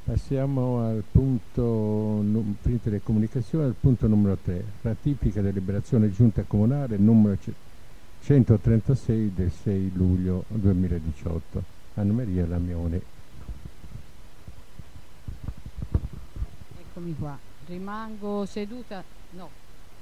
Passiamo al punto, finite le comunicazioni, al punto numero 3, ratifica deliberazione giunta comunale numero 136 del 6 luglio 2018. Anna Maria Lamione. Eccomi qua, rimango seduta, no.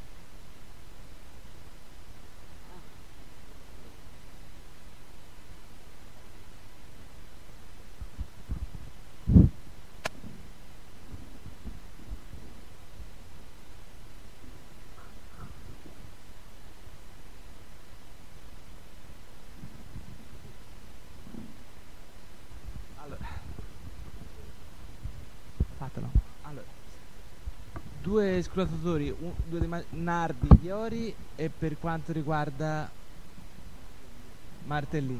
Due scrutatori, due di Nardi, Iori, e per quanto riguarda Martellì.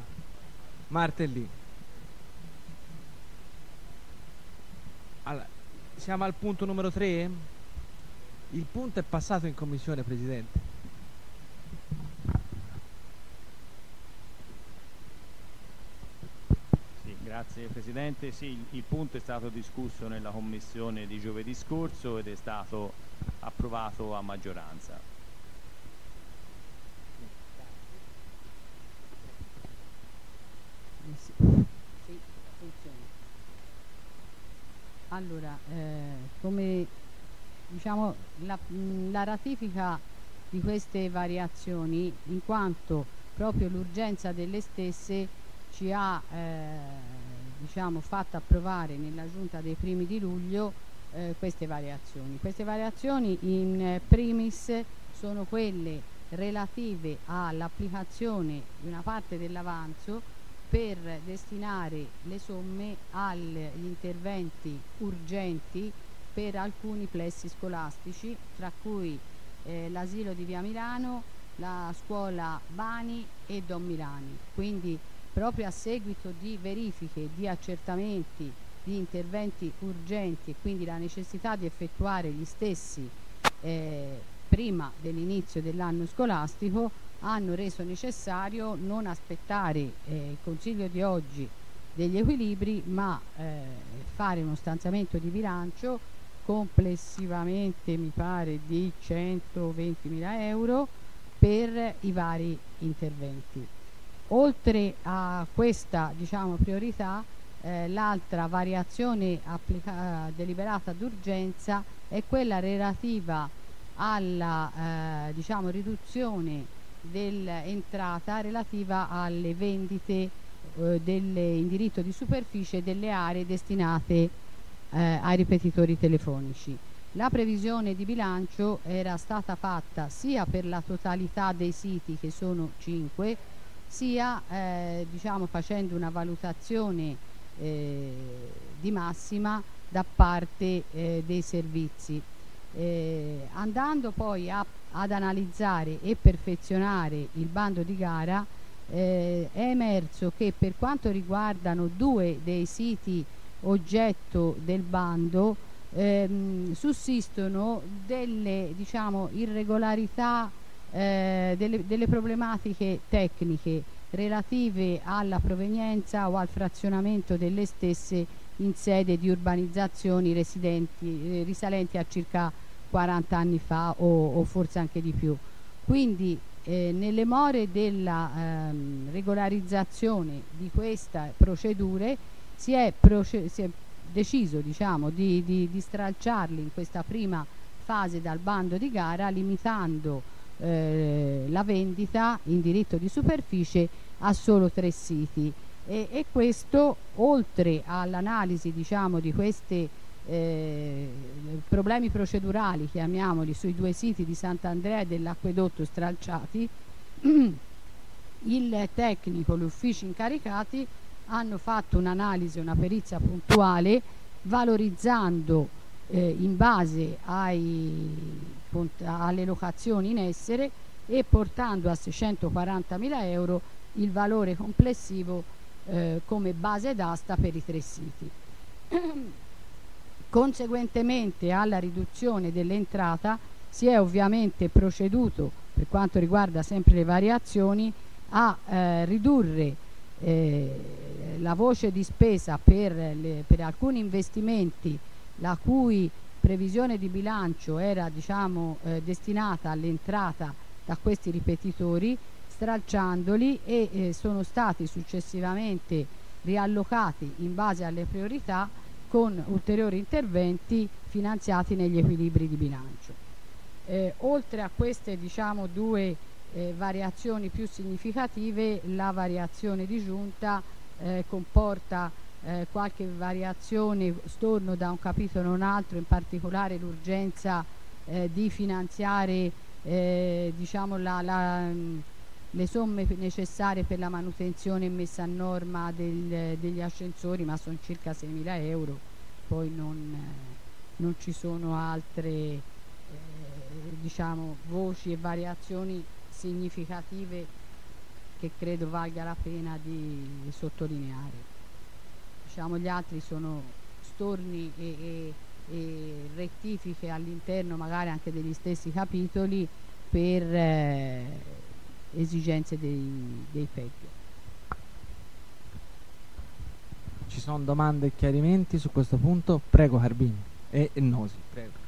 Allora, siamo al punto numero 3. Il punto è passato in commissione, Presidente. Grazie Presidente, sì, il punto è stato discusso nella commissione di giovedì scorso ed è stato approvato a maggioranza. Sì, funziona. Allora, come diciamo la ratifica di queste variazioni, in quanto proprio l'urgenza delle stesse ci ha diciamo fatto approvare nella giunta dei primi di luglio queste variazioni. Queste variazioni in primis sono quelle relative all'applicazione di una parte dell'avanzo per destinare le somme agli interventi urgenti per alcuni plessi scolastici, tra cui l'asilo di Via Milano, la scuola Bani e Don Milani. Quindi proprio a seguito di verifiche, di accertamenti, di interventi urgenti e quindi la necessità di effettuare gli stessi prima dell'inizio dell'anno scolastico, hanno reso necessario non aspettare il Consiglio di oggi degli equilibri, ma fare uno stanziamento di bilancio complessivamente mi pare di 120.000 euro per i vari interventi. Oltre a questa priorità, l'altra variazione deliberata d'urgenza è quella relativa alla riduzione dell'entrata relativa alle vendite in diritto di superficie delle aree destinate ai ripetitori telefonici. La previsione di bilancio era stata fatta sia per la totalità dei siti, che sono 5, sia facendo una valutazione di massima da parte dei servizi. Andando poi ad analizzare e perfezionare il bando di gara, è emerso che per quanto riguardano 2 dei siti oggetto del bando sussistono delle irregolarità, delle problematiche tecniche relative alla provenienza o al frazionamento delle stesse in sede di urbanizzazioni risalenti a circa 40 anni fa o forse anche di più. Quindi nelle more della regolarizzazione di queste procedure si è deciso di stralciarli in questa prima fase dal bando di gara, limitando la vendita in diritto di superficie a solo 3 siti e questo, oltre all'analisi di questi problemi procedurali, chiamiamoli, sui 2 siti di Sant'Andrea e dell'Acquedotto stralciati, il tecnico, gli uffici incaricati hanno fatto un'analisi, una perizia puntuale, valorizzando in base alle locazioni in essere e portando a 640.000 euro il valore complessivo come base d'asta per i 3 siti. Conseguentemente alla riduzione dell'entrata si è ovviamente proceduto, per quanto riguarda sempre le variazioni, a ridurre la voce di spesa per alcuni investimenti la cui previsione di bilancio era destinata all'entrata da questi ripetitori, stralciandoli e sono stati successivamente riallocati in base alle priorità con ulteriori interventi finanziati negli equilibri di bilancio. Oltre a queste due variazioni più significative, la variazione di giunta comporta qualche variazione storno da un capitolo a un altro, in particolare l'urgenza di finanziare le somme necessarie per la manutenzione e messa a norma degli ascensori, ma sono circa 6.000 euro. Poi non ci sono altre voci e variazioni significative che credo valga la pena di sottolineare. Gli altri sono storni e rettifiche all'interno magari anche degli stessi capitoli per esigenze dei PEG. Ci sono domande e chiarimenti su questo punto? Prego Carbini e Nosi, prego.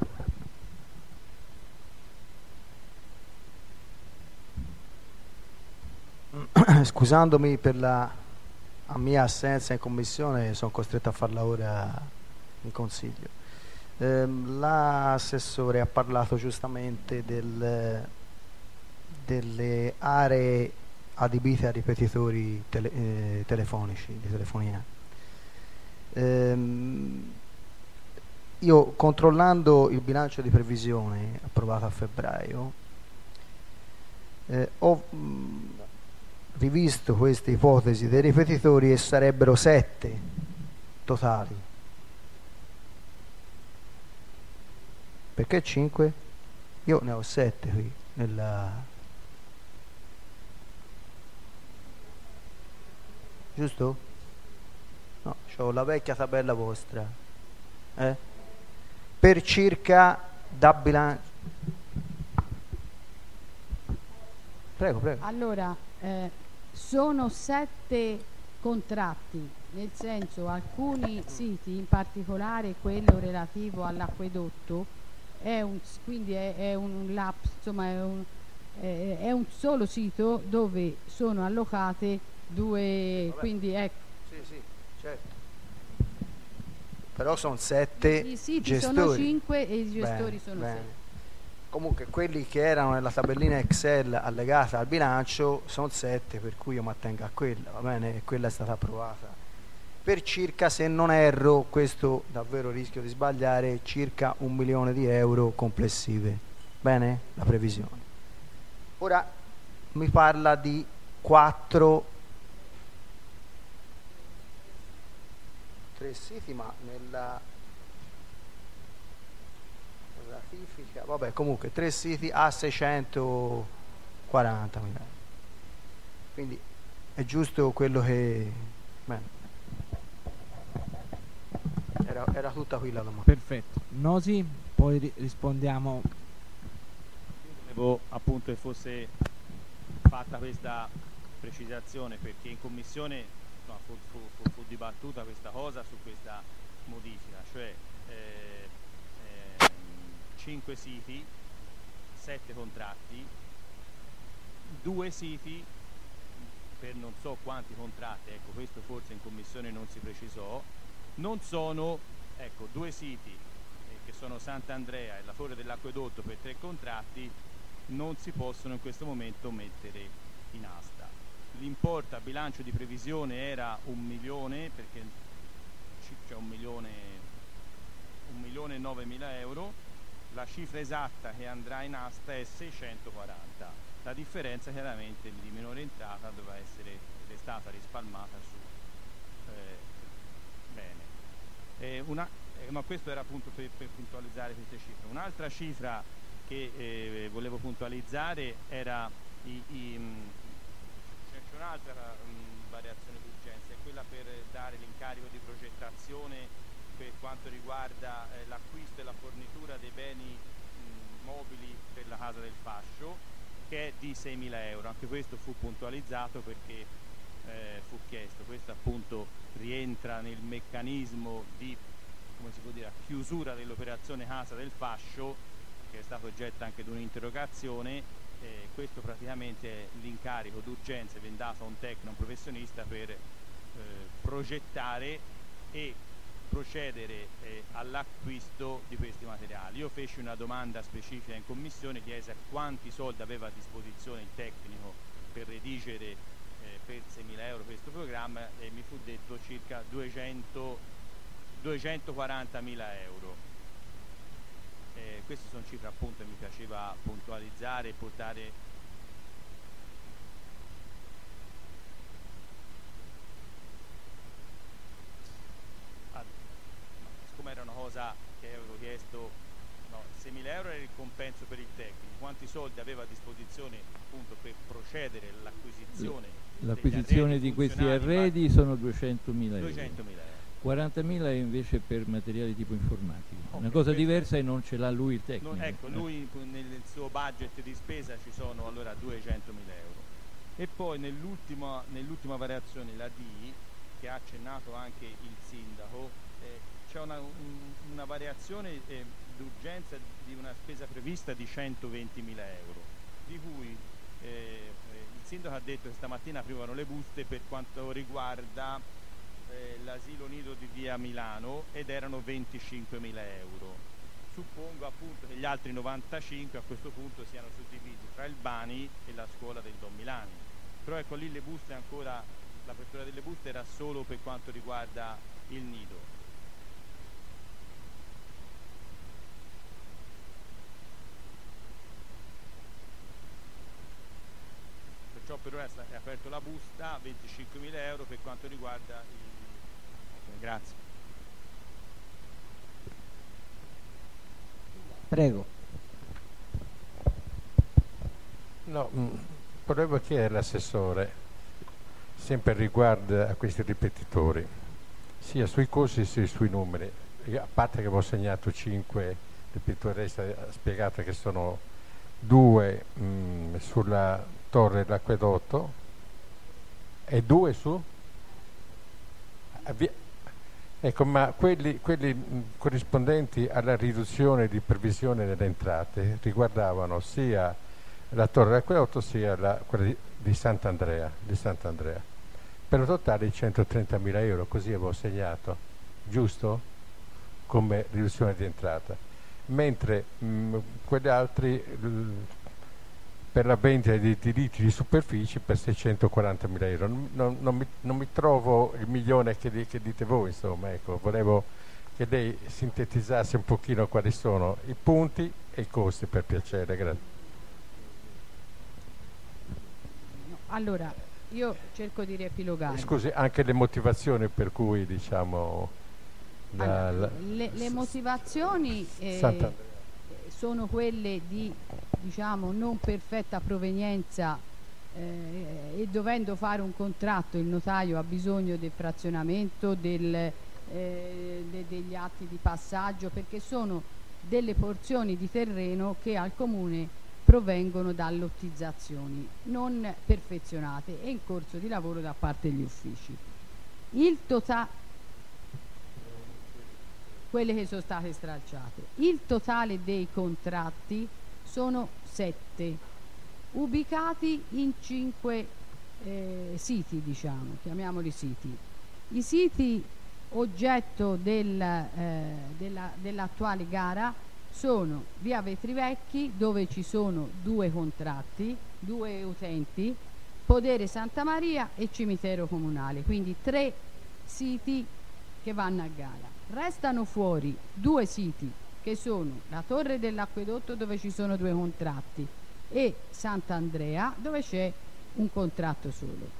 Scusandomi per la mia assenza in commissione, sono costretto a farla ora in consiglio. L'assessore ha parlato giustamente delle aree adibite a ripetitori telefonici, di telefonia. Io, controllando il bilancio di previsione approvato a febbraio, ho rivisto queste ipotesi dei ripetitori e sarebbero 7 totali. Perché 5? Io ne ho 7 qui giusto? No, c'ho la vecchia tabella vostra per circa da bilancio. Prego. Allora, sono 7 contratti, nel senso alcuni siti, in particolare quello relativo all'acquedotto, quindi è un lapso, insomma è un solo sito dove sono allocate 2. Vabbè. Quindi ecco. Sì, certo. Però sono 7 i siti gestori. Sono 5 e i gestori sono 6. Comunque quelli che erano nella tabellina Excel allegata al bilancio sono 7, per cui io mi attengo a quella, va bene? E quella è stata approvata per circa, se non erro, questo davvero rischio di sbagliare, circa 1 milione di euro complessive, bene? La previsione. Ora mi parla di 3 siti, ma nella ratifica, vabbè, comunque 3 siti a 640.000. Quindi è giusto quello che era tutta qui la domanda. Perfetto. Nosi, poi rispondiamo. Volevo appunto che fosse fatta questa precisazione, perché in commissione fu dibattuta questa cosa su questa modifica, cioè 5 siti, 7 contratti, 2 siti per non so quanti contratti, ecco, questo forse in commissione non si precisò, non sono, ecco, 2 siti che sono Sant'Andrea e la Torre dell'Acquedotto per 3 contratti non si possono in questo momento mettere in asta. L'importo a bilancio di previsione era 1 milione, perché c'è 1.009.000 euro, la cifra esatta che andrà in asta è 640. La differenza chiaramente di minore entrata dovrà essere ed è stata rispalmata su bene. Ma questo era appunto per puntualizzare queste cifre. Un'altra cifra che volevo puntualizzare era c'è un'altra variazione d'urgenza, è quella per dare l'incarico di progettazione per quanto riguarda l'acquisto e la fornitura dei beni mobili per la Casa del Fascio, che è di 6.000 euro. Anche questo fu puntualizzato perché fu chiesto. Questo appunto rientra nel meccanismo di, come si può dire, chiusura dell'operazione Casa del Fascio, che è stato oggetto anche di un'interrogazione. Questo praticamente è l'incarico d'urgenza che viene dato a un tecnico, un professionista, per progettare e procedere all'acquisto di questi materiali. Io feci una domanda specifica in commissione, chiese quanti soldi aveva a disposizione il tecnico per redigere per 6.000 euro questo programma, e mi fu detto circa 240.000 euro. Queste sono cifre appunto che mi piaceva puntualizzare e portare. Siccome era una cosa che avevo chiesto, 6.000 euro era il compenso per il tecnico, quanti soldi aveva a disposizione appunto per procedere all'acquisizione? L'acquisizione di questi arredi sono 200.000 euro. 200.000 euro. 40.000 è invece per materiali tipo informatico. Okay, una cosa diversa e non ce l'ha lui il tecnico. Ecco, lui nel suo budget di spesa ci sono allora 200.000 euro. E poi nell'ultima variazione, la D, che ha accennato anche il sindaco, c'è una variazione d'urgenza di una spesa prevista di 120.000 euro, di cui il sindaco ha detto che stamattina aprivano le buste per quanto riguarda l'asilo nido di via Milano, ed erano 25.000 euro. Suppongo appunto che gli altri 95 a questo punto siano suddivisi tra il Bani e la scuola del Don Milani. Però ecco, lì le buste ancora, l'apertura delle buste era solo per quanto riguarda il nido. Perciò per ora è aperto la busta, 25.000 euro per quanto riguarda il... Grazie. Prego. No, volevo chiedere all'assessore, sempre riguardo a questi ripetitori, sia sui costi sia sui numeri. A parte che avevo segnato 5 ripetitori, ha spiegato che sono 2 sulla torre dell'acquedotto e 2 su? Ecco, ma quelli corrispondenti alla riduzione di previsione delle entrate riguardavano sia la torre dell'acquedotto sia quella di Sant'Andrea, per un totale di 130.000 euro, così avevo segnato, giusto? Come riduzione di entrata. Mentre quegli altri per la vendita di diritti di superficie per 640.000 euro. Non mi trovo il milione che dite voi, insomma, ecco, volevo che lei sintetizzasse un pochino quali sono i punti e i costi, per piacere, grazie. Allora, io cerco di riepilogare. Scusi, anche le motivazioni per cui, diciamo... le motivazioni sono quelle di, diciamo, non perfetta provenienza, e dovendo fare un contratto il notaio ha bisogno del frazionamento, degli atti di passaggio, perché sono delle porzioni di terreno che al comune provengono da lottizzazioni non perfezionate e in corso di lavoro da parte degli uffici. Quelle che sono state stralciate. Il totale dei contratti sono 7, ubicati in 5 siti, diciamo, chiamiamoli siti. I siti oggetto dell'attuale gara sono via Vetrivecchi, dove ci sono 2 contratti, 2 utenti, Podere Santa Maria e Cimitero Comunale, quindi 3 siti che vanno a gara. Restano fuori 2 siti che sono la Torre dell'Acquedotto, dove ci sono 2 contratti, e Sant'Andrea, dove c'è un contratto solo.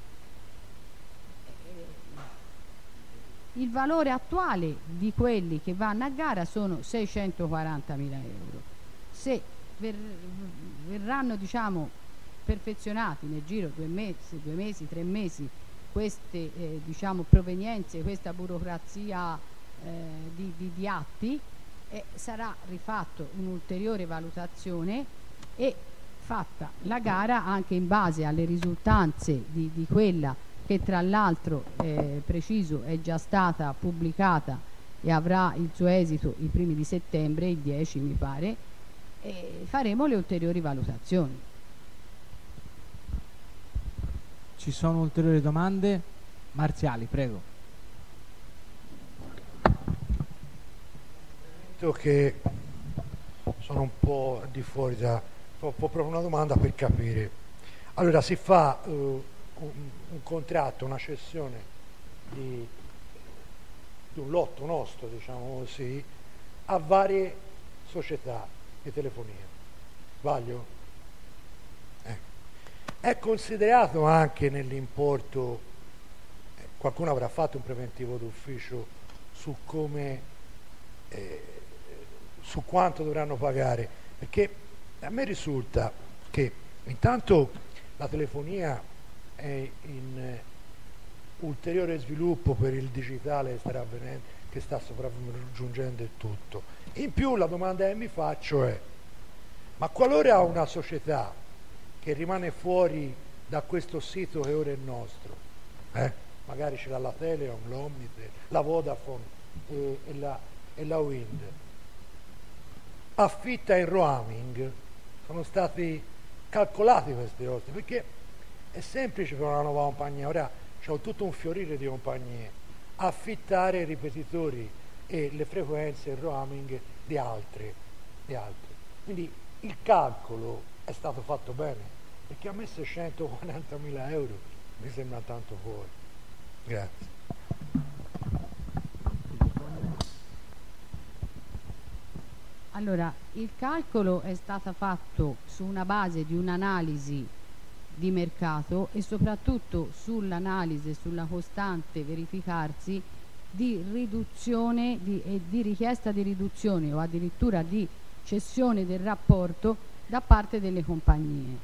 Il valore attuale di quelli che vanno a gara sono 640.000 euro. Se verranno, diciamo, perfezionati nel giro 2 mesi, 3 mesi, queste diciamo provenienze, questa burocrazia di atti, sarà rifatto un'ulteriore valutazione e fatta la gara anche in base alle risultanze di quella che tra l'altro, preciso, è già stata pubblicata e avrà il suo esito i primi di settembre, il 10 mi pare, e faremo le ulteriori valutazioni. Ci sono ulteriori domande? Marziali, prego. Che sono un po' di fuori da... proprio una domanda per capire. Allora, si fa un contratto, una cessione di un lotto nostro, diciamo così, a varie società di telefonia. Sbaglio? È considerato anche nell'importo, qualcuno avrà fatto un preventivo d'ufficio su come, su quanto dovranno pagare, perché a me risulta che intanto la telefonia è in ulteriore sviluppo per il digitale che sta sopraggiungendo il tutto. In più la domanda che mi faccio è: ma qualora una società che rimane fuori da questo sito che ora è nostro, magari ce l'ha la Telecom, l'Omnitel, la Vodafone e la Wind, affitta in roaming, sono stati calcolati questi costi, perché è semplice per una nuova compagnia, ora c'è tutto un fiorire di compagnie, affittare i ripetitori e le frequenze in roaming di altre. Quindi il calcolo è stato fatto bene, perché a me 640.000 euro mi sembra tanto fuori. Grazie. Allora, il calcolo è stato fatto su una base di un'analisi di mercato e soprattutto sull'analisi, sulla costante verificarsi di riduzione e di richiesta di riduzione o addirittura di cessione del rapporto da parte delle compagnie.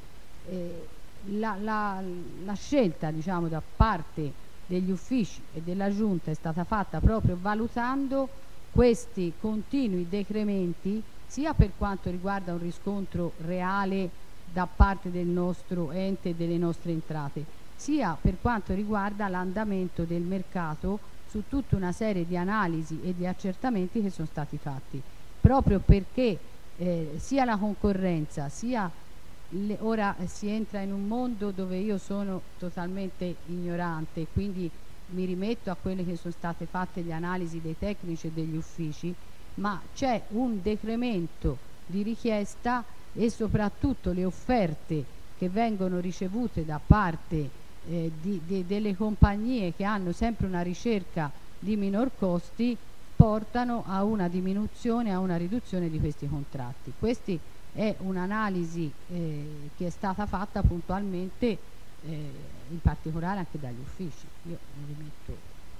La scelta, diciamo, da parte degli uffici e della Giunta è stata fatta proprio valutando questi continui decrementi, sia per quanto riguarda un riscontro reale da parte del nostro ente e delle nostre entrate, sia per quanto riguarda l'andamento del mercato su tutta una serie di analisi e di accertamenti che sono stati fatti, proprio perché sia la concorrenza sia ora si entra in un mondo dove io sono totalmente ignorante, quindi mi rimetto a quelle che sono state fatte le analisi dei tecnici e degli uffici, ma c'è un decremento di richiesta e soprattutto le offerte che vengono ricevute da parte delle compagnie che hanno sempre una ricerca di minor costi portano a una diminuzione, a una riduzione di questi contratti. Questi è un'analisi che è stata fatta puntualmente in particolare anche dagli uffici. Io mi rimetto.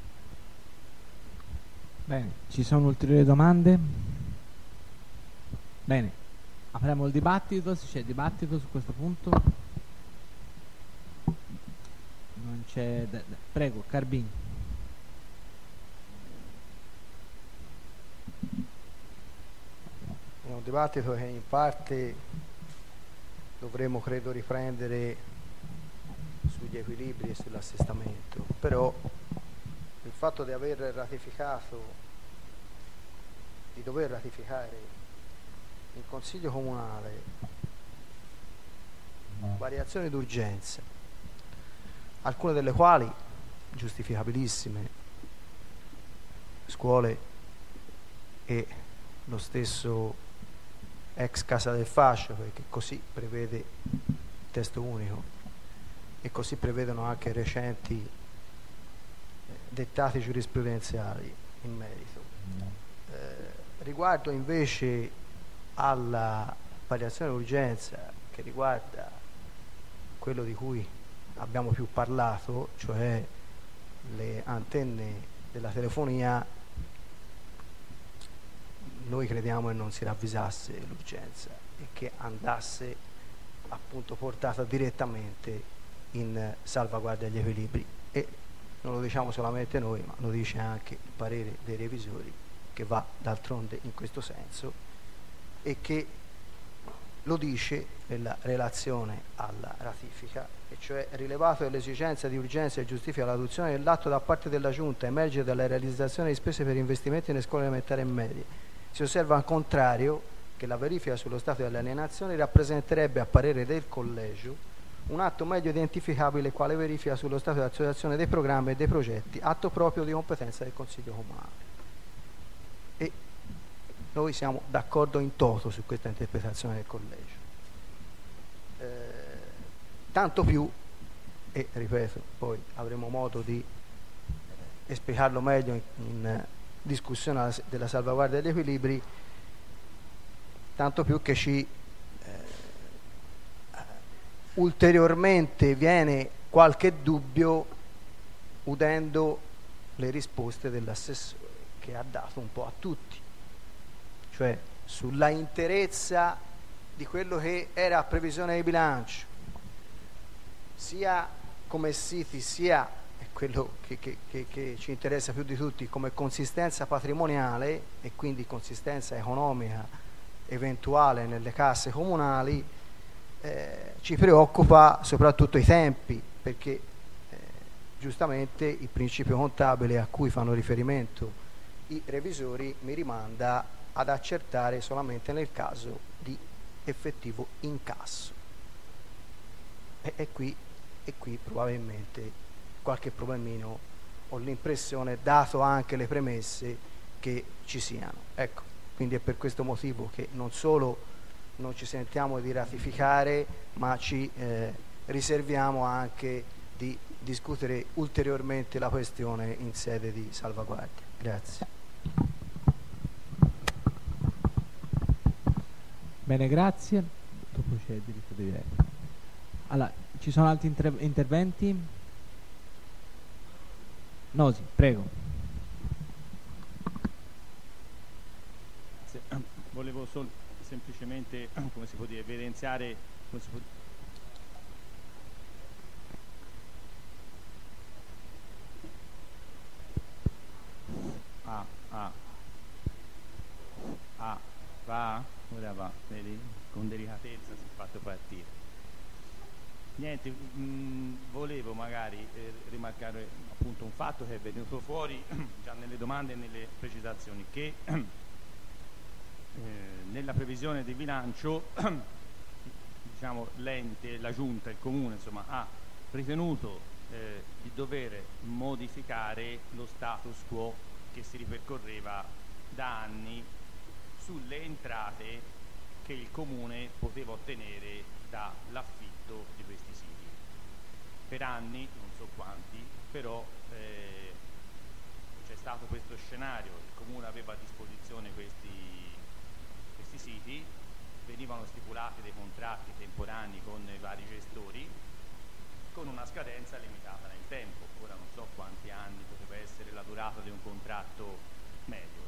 Bene, ci sono ulteriori domande? Bene, apriamo il dibattito, se c'è dibattito su questo punto. Non c'è... Prego, Carbini. È un dibattito che in parte dovremo, credo, riprendere sugli equilibri e sull'assestamento, però il fatto di aver ratificato, di dover ratificare in Consiglio Comunale variazioni d'urgenza, alcune delle quali giustificabilissime, scuole e lo stesso ex Casa del Fascio, perché così prevede il testo unico e così prevedono anche recenti dettati giurisprudenziali in merito. Riguardo invece alla variazione d'urgenza che riguarda quello di cui abbiamo più parlato, cioè le antenne della telefonia, noi crediamo che non si ravvisasse l'urgenza e che andasse appunto portata direttamente in salvaguardia degli equilibri, e non lo diciamo solamente noi, ma lo dice anche il parere dei revisori, che va d'altronde in questo senso, e che lo dice nella relazione alla ratifica, e cioè rilevato che l'esigenza di urgenza e giustifica l'adozione dell'atto da parte della Giunta emerge dalla realizzazione di spese per investimenti nelle scuole elementari e medie. Si osserva al contrario che la verifica sullo stato delle alienazioni rappresenterebbe, a parere del Collegio, un atto meglio identificabile quale verifica sullo stato di attuazione dei programmi e dei progetti, atto proprio di competenza del Consiglio Comunale. E noi siamo d'accordo in toto su questa interpretazione del Collegio. Tanto più, e ripeto, poi avremo modo di esplicarlo meglio in discussione della salvaguardia degli equilibri, tanto più che ci ulteriormente viene qualche dubbio udendo le risposte dell'assessore, che ha dato un po' a tutti, cioè sulla interezza di quello che era a previsione di bilancio, sia come siti, sia quello che ci interessa più di tutti come consistenza patrimoniale e quindi consistenza economica eventuale nelle casse comunali. Ci preoccupa soprattutto i tempi, perché giustamente il principio contabile a cui fanno riferimento i revisori mi rimanda ad accertare solamente nel caso di effettivo incasso, e qui probabilmente qualche problemino ho l'impressione, dato anche le premesse, che ci siano. Ecco, quindi è per questo motivo che non solo non ci sentiamo di ratificare, ma ci riserviamo anche di discutere ulteriormente la questione in sede di salvaguardia. Grazie. Bene, grazie. Dopo c'è il diritto di veto. Allora, ci sono altri interventi? Nosi, prego. Volevo solo semplicemente, come si può dire, evidenziare, come si può va? Ora va, vedi? Con delicatezza si è fatto partire. Niente, volevo magari rimarcare appunto un fatto che è venuto fuori già nelle domande e nelle precisazioni, che nella previsione di bilancio diciamo l'ente, la Giunta, il Comune insomma ha ritenuto di dover modificare lo status quo che si ripercorreva da anni sulle entrate che il Comune poteva ottenere dall'affitto di questi siti. Per anni, non so quanti, però c'è stato questo scenario: il Comune aveva a disposizione questi siti, venivano stipulati dei contratti temporanei con i vari gestori con una scadenza limitata nel tempo. Ora non so quanti anni poteva essere la durata di un contratto medio.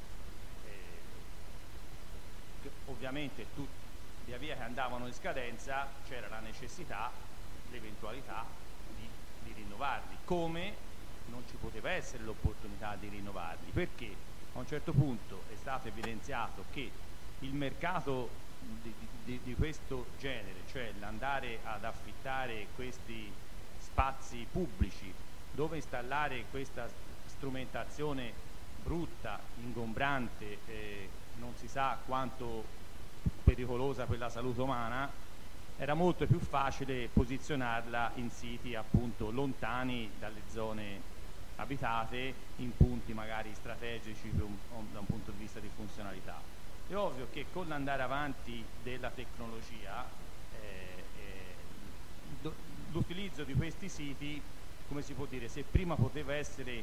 Ovviamente via via che andavano in scadenza c'era la necessità, l'eventualità di rinnovarli, come non ci poteva essere l'opportunità di rinnovarli, perché a un certo punto è stato evidenziato che il mercato di questo genere, cioè l'andare ad affittare questi spazi pubblici dove installare questa strumentazione brutta, ingombrante, non si sa quanto pericolosa per la salute umana, era molto più facile posizionarla in siti appunto lontani dalle zone abitate, in punti magari strategici da un punto di vista di funzionalità. È ovvio che con l'andare avanti della tecnologia l'utilizzo di questi siti, come si può dire, se prima poteva essere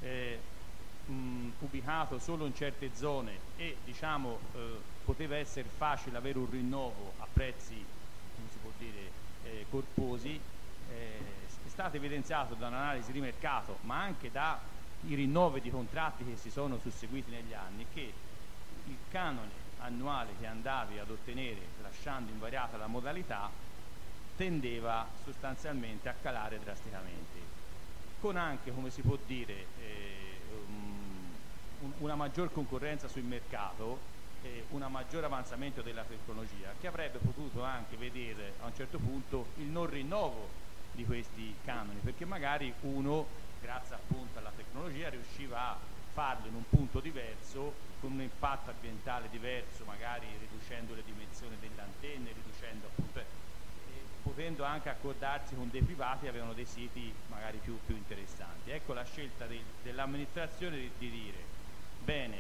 ubicato solo in certe zone e diciamo poteva essere facile avere un rinnovo a prezzi, come si può dire, corposi, è stato evidenziato da un'analisi di mercato, ma anche dai rinnovi di contratti che si sono susseguiti negli anni, che il canone annuale che andavi ad ottenere lasciando invariata la modalità tendeva sostanzialmente a calare drasticamente, con anche, come si può dire, una maggior concorrenza sul mercato, un maggiore avanzamento della tecnologia, che avrebbe potuto anche vedere a un certo punto il non rinnovo di questi canoni, perché magari uno, grazie appunto alla tecnologia, riusciva a farlo in un punto diverso, con un impatto ambientale diverso, magari riducendo le dimensioni delle antenne, riducendo appunto, potendo anche accordarsi con dei privati che avevano dei siti magari più interessanti. Ecco la scelta dell'amministrazione di dire, bene,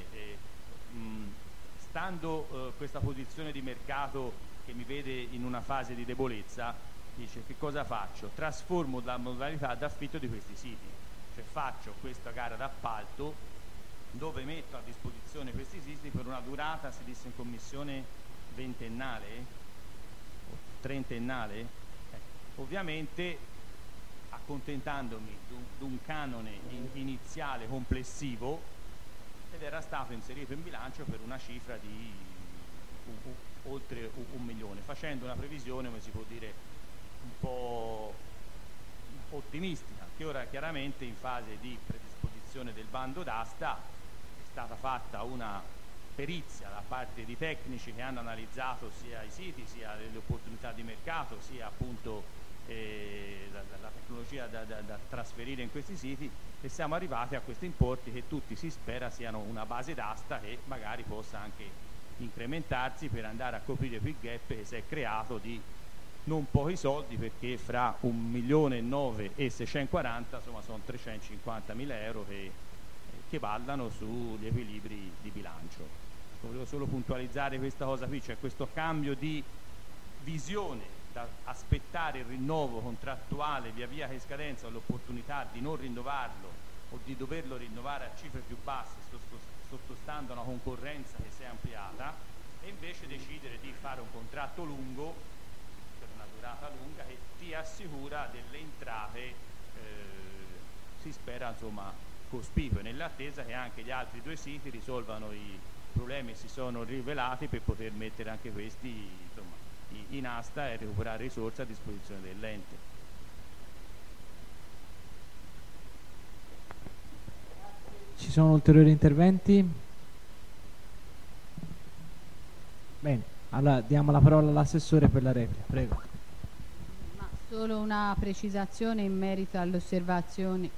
stando questa posizione di mercato che mi vede in una fase di debolezza, dice che cosa faccio? Trasformo la modalità d'affitto di questi siti, cioè faccio questa gara d'appalto dove metto a disposizione questi siti per una durata, si disse in commissione, ventennale, trentennale, ovviamente accontentandomi di un canone iniziale complessivo, ed era stato inserito in bilancio per una cifra di oltre 1 milione, facendo una previsione, come si può dire, un po' ottimistica, che ora chiaramente in fase di predisposizione del bando d'asta è stata fatta una perizia da parte di tecnici che hanno analizzato sia i siti, sia le opportunità di mercato, sia appunto la tecnologia da trasferire in questi siti, e siamo arrivati a questi importi che tutti si spera siano una base d'asta che magari possa anche incrementarsi per andare a coprire quel gap che si è creato di non pochi soldi, perché fra 1.900.000 e 640, insomma, sono 350.000 euro che ballano sugli equilibri di bilancio. Volevo solo puntualizzare questa cosa qui, cioè questo cambio di visione da aspettare il rinnovo contrattuale via via che scadenza, l'opportunità di non rinnovarlo o di doverlo rinnovare a cifre più basse sottostando a una concorrenza che si è ampliata, e invece decidere di fare un contratto lungo per una durata lunga che ti assicura delle entrate si spera insomma cospicue, nell'attesa che anche gli altri 2 siti risolvano i problemi che si sono rivelati per poter mettere anche questi insomma in asta e recuperare risorse a disposizione dell'ente. Ci sono ulteriori interventi? Bene, allora diamo la parola all'assessore per la replica, prego. Ma solo una precisazione in merito alle osservazioni.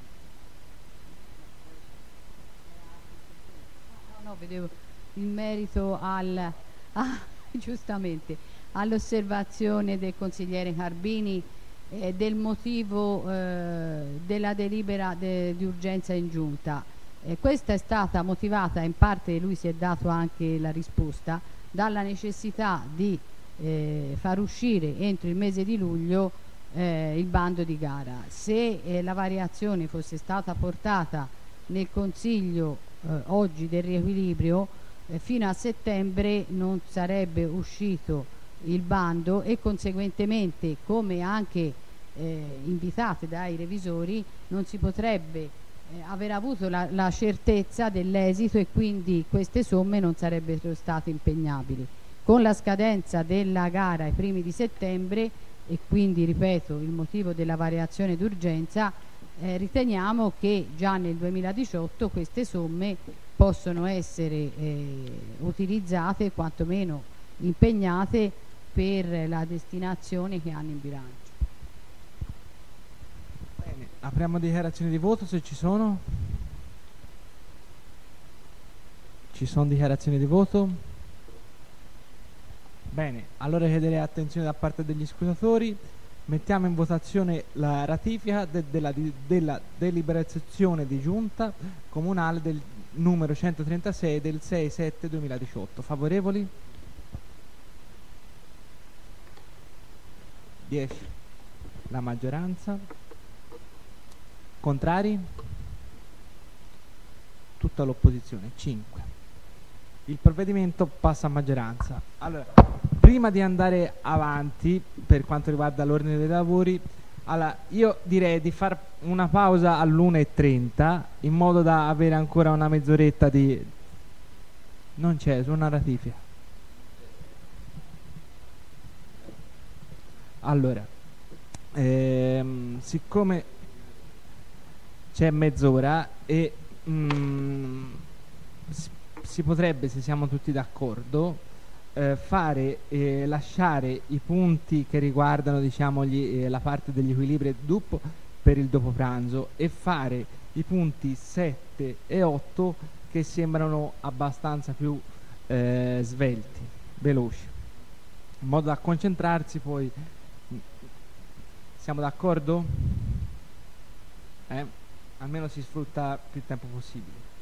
No, vedevo in merito al giustamente all'osservazione del consigliere Carbini del motivo della delibera di urgenza in giunta. Questa è stata motivata, in parte lui si è dato anche la risposta, dalla necessità di far uscire entro il mese di luglio il bando di gara. Se la variazione fosse stata portata nel Consiglio oggi del riequilibrio, fino a settembre non sarebbe uscito il bando e conseguentemente, come anche invitate dai revisori, non si potrebbe aver avuto la certezza dell'esito, e quindi queste somme non sarebbero state impegnabili. Con la scadenza della gara ai primi di settembre, e quindi ripeto il motivo della variazione d'urgenza, riteniamo che già nel 2018 queste somme possono essere utilizzate, quantomeno impegnate, per la destinazione che hanno in bilancio. Bene, apriamo dichiarazioni di voto se ci sono. Ci sono dichiarazioni di voto? Bene, allora chiederei attenzione da parte degli scrutatori. Mettiamo in votazione la ratifica della deliberazione di giunta comunale del numero 136 del 6/7/2018. Favorevoli? 10. La maggioranza. Contrari? Tutta l'opposizione. 5. Il provvedimento passa a maggioranza. Allora, prima di andare avanti per quanto riguarda l'ordine dei lavori, allora, io direi di fare una pausa all'1:30 in modo da avere ancora una mezz'oretta di... Non c'è, su una ratifica. Allora, siccome c'è mezz'ora e si potrebbe, se siamo tutti d'accordo, lasciare i punti che riguardano, diciamo, la parte degli equilibri dopo per il dopo pranzo e fare i punti 7 e 8 che sembrano abbastanza più svelti, veloci, in modo da concentrarsi poi. Siamo d'accordo? Almeno si sfrutta più tempo possibile.